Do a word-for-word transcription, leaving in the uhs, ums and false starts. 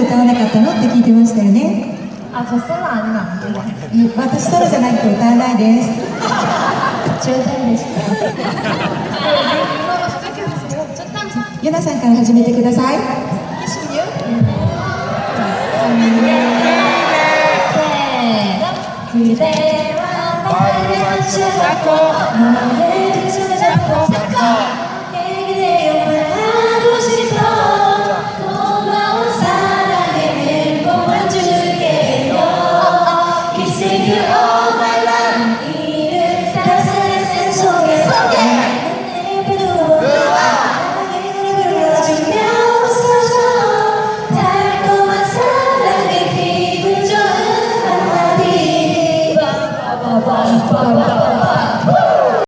歌わなかったのって聞いてましたよね。 아, 저 셀라 아니면 안 돼요. い私ソロじゃないと歌わないです。 절단되시다. 유나가 시작해주세요. 절단지. ユナさんから始めてください。 십육? 그대와 나를 맞춰잡고 너의 두 손을 잡고 얘기해요 말하고 싶어 고마운 사랑의 행복만 줄게요 Kissing you all my life 이를 따스한 새 속에 내 옆에 두고 나에게 불러주며 웃어줘 달콤한 사랑의 기분 좋은 한마디 Ba ba ba ba ba.